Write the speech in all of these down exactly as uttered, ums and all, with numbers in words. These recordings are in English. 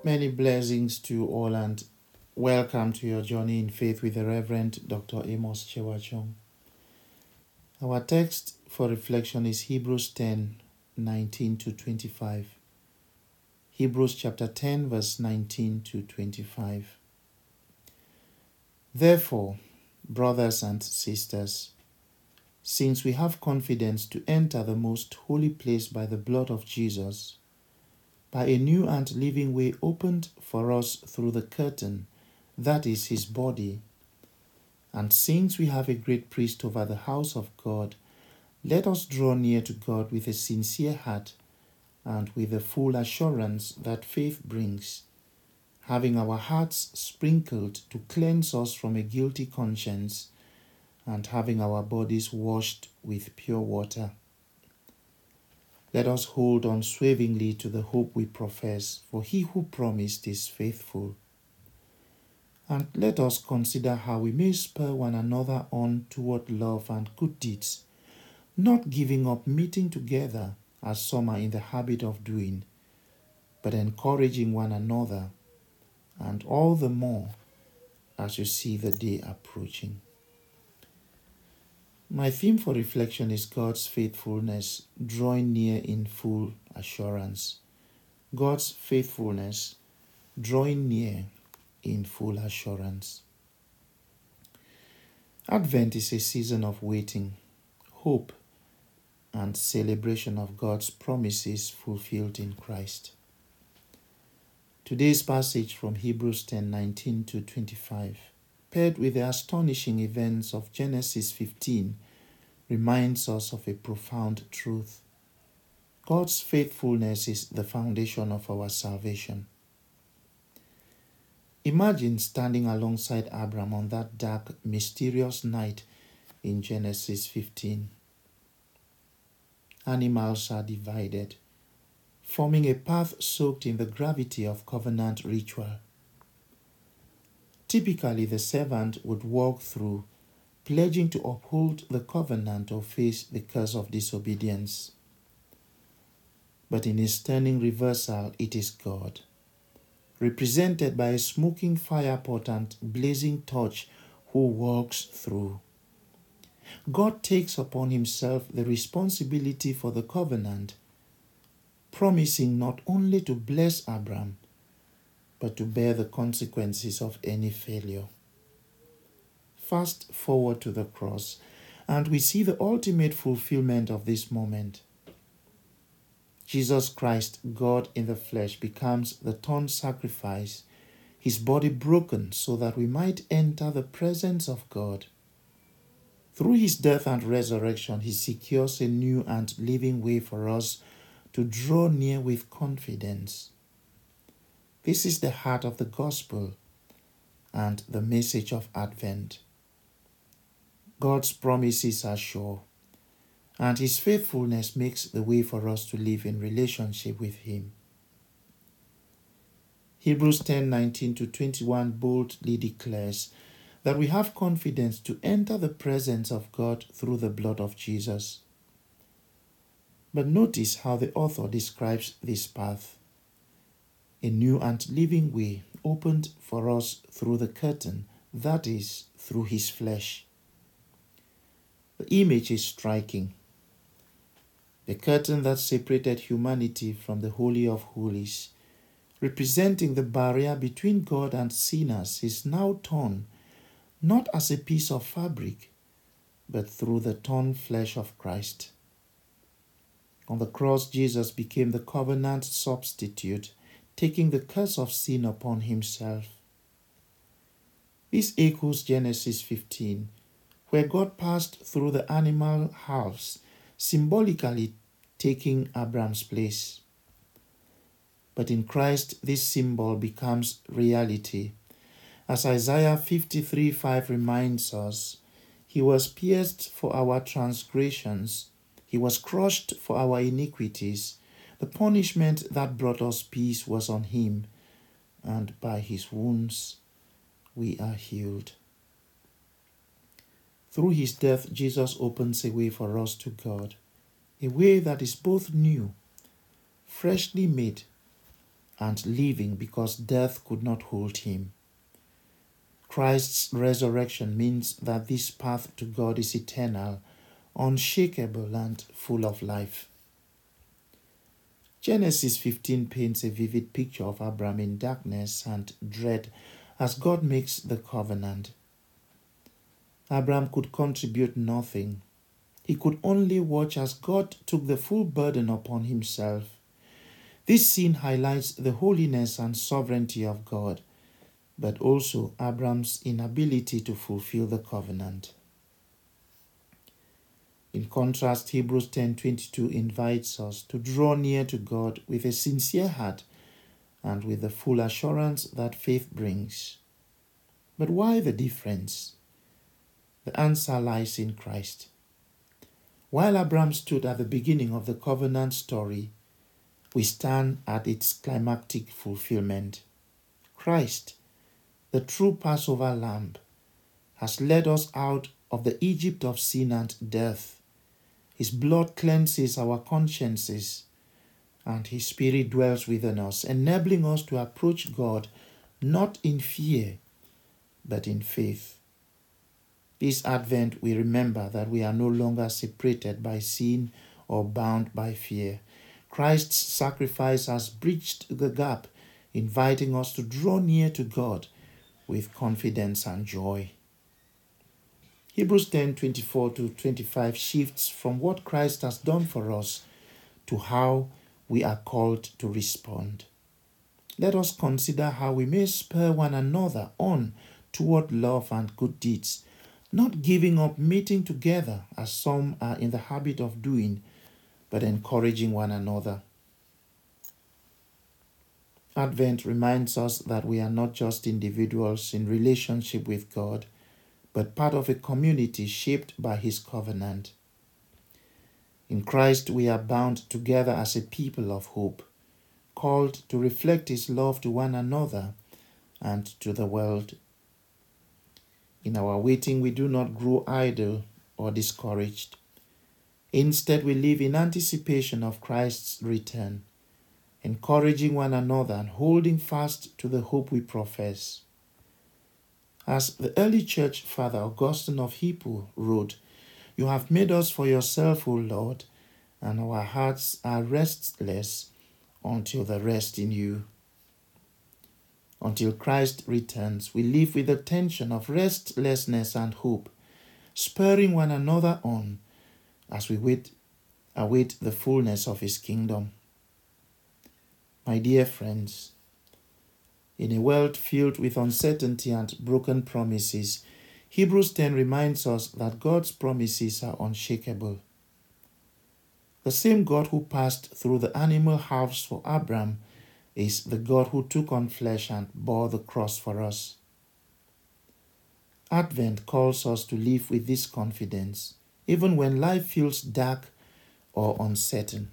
Many blessings to all and welcome to your journey in faith with the Reverend Doctor Amos Chewachong. Our text for reflection is Hebrews ten, nineteen to twenty-five. Hebrews chapter ten, verse nineteen to twenty-five. Therefore, brothers and sisters, since we have confidence to enter the most holy place by the blood of Jesus, by a new and living way opened for us through the curtain, that is his body. And since we have a great priest over the house of God, let us draw near to God with a sincere heart and with the full assurance that faith brings, having our hearts sprinkled to cleanse us from a guilty conscience, and having our bodies washed with pure water. Let us hold unswervingly to the hope we profess, for he who promised is faithful. And let us consider how we may spur one another on toward love and good deeds, not giving up meeting together as some are in the habit of doing, but encouraging one another, and all the more as you see the day approaching. My theme for reflection is God's faithfulness, drawing near in full assurance. God's faithfulness, drawing near in full assurance. Advent is a season of waiting, hope, and celebration of God's promises fulfilled in Christ. Today's passage from Hebrews ten, nineteen to twenty-five, paired with the astonishing events of Genesis fifteen, reminds us of a profound truth. God's faithfulness is the foundation of our salvation. Imagine standing alongside Abraham on that dark, mysterious night in Genesis fifteen. Animals are divided, forming a path soaked in the gravity of covenant ritual. Typically, the servant would walk through, pledging to uphold the covenant or face the curse of disobedience. But in a stunning reversal, it is God, represented by a smoking firepot and blazing torch, who walks through. God takes upon himself the responsibility for the covenant, promising not only to bless Abraham, but to bear the consequences of any failure. Fast forward to the cross, and we see the ultimate fulfillment of this moment. Jesus Christ, God in the flesh, becomes the torn sacrifice, his body broken so that we might enter the presence of God. Through his death and resurrection, he secures a new and living way for us to draw near with confidence. This is the heart of the gospel and the message of Advent. God's promises are sure, and his faithfulness makes the way for us to live in relationship with him. Hebrews ten, nineteen to twenty-one boldly declares that we have confidence to enter the presence of God through the blood of Jesus. But notice how the author describes this path. A new and living way opened for us through the curtain, that is, through his flesh. The image is striking. The curtain that separated humanity from the Holy of Holies, representing the barrier between God and sinners, is now torn, not as a piece of fabric, but through the torn flesh of Christ. On the cross, Jesus became the covenant substitute, taking the curse of sin upon himself. This echoes Genesis fifteen, where God passed through the animal halves, symbolically taking Abraham's place. But in Christ, this symbol becomes reality. As Isaiah fifty-three five reminds us, he was pierced for our transgressions, he was crushed for our iniquities. The punishment that brought us peace was on him, and by his wounds we are healed. Through his death, Jesus opens a way for us to God, a way that is both new, freshly made, and living because death could not hold him. Christ's resurrection means that this path to God is eternal, unshakable, and full of life. Genesis fifteen paints a vivid picture of Abraham in darkness and dread as God makes the covenant. Abraham could contribute nothing. He could only watch as God took the full burden upon himself. This scene highlights the holiness and sovereignty of God, but also Abraham's inability to fulfill the covenant. In contrast, Hebrews ten twenty-two invites us to draw near to God with a sincere heart and with the full assurance that faith brings. But why the difference? The answer lies in Christ. While Abraham stood at the beginning of the covenant story, we stand at its climactic fulfillment. Christ, the true Passover lamb, has led us out of the Egypt of sin and death. His blood cleanses our consciences, and his Spirit dwells within us, enabling us to approach God not in fear, but in faith. This Advent, we remember that we are no longer separated by sin or bound by fear. Christ's sacrifice has bridged the gap, inviting us to draw near to God with confidence and joy. Hebrews ten twenty-four to twenty-five shifts from what Christ has done for us to how we are called to respond. Let us consider how we may spur one another on toward love and good deeds, not giving up meeting together as some are in the habit of doing, but encouraging one another. Advent reminds us that we are not just individuals in relationship with God, but part of a community shaped by his covenant. In Christ, we are bound together as a people of hope, called to reflect his love to one another and to the world. In our waiting, we do not grow idle or discouraged. Instead, we live in anticipation of Christ's return, encouraging one another and holding fast to the hope we profess. As the early church father Augustine of Hippo wrote, "You have made us for yourself, O Lord, and our hearts are restless until the rest in you." Until Christ returns, we live with the tension of restlessness and hope, spurring one another on as we wait, await the fullness of his kingdom. My dear friends, in a world filled with uncertainty and broken promises, Hebrews ten reminds us that God's promises are unshakable. The same God who passed through the animal halves for Abraham is the God who took on flesh and bore the cross for us. Advent calls us to live with this confidence, even when life feels dark or uncertain.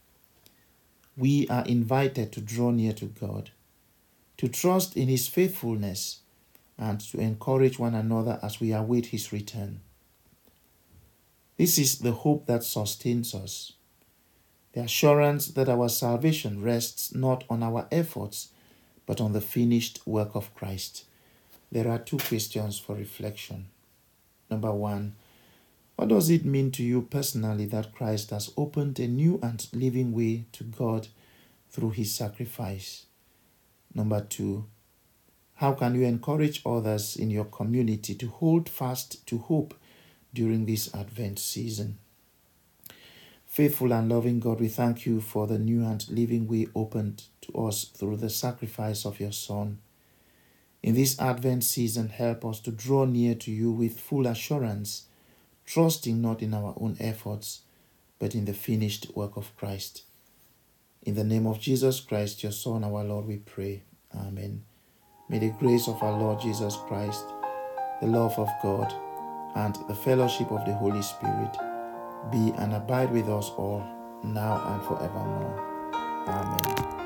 We are invited to draw near to God, to trust in his faithfulness, and to encourage one another as we await his return. This is the hope that sustains us, the assurance that our salvation rests not on our efforts, but on the finished work of Christ. There are two questions for reflection. Number one, what does it mean to you personally that Christ has opened a new and living way to God through his sacrifice? Number two, how can you encourage others in your community to hold fast to hope during this Advent season? Faithful and loving God, we thank you for the new and living way opened to us through the sacrifice of your Son. In this Advent season, help us to draw near to you with full assurance, trusting not in our own efforts, but in the finished work of Christ. In the name of Jesus Christ, your Son, our Lord, we pray. Amen. May the grace of our Lord Jesus Christ, the love of God, and the fellowship of the Holy Spirit be and abide with us all, now and forevermore. Amen.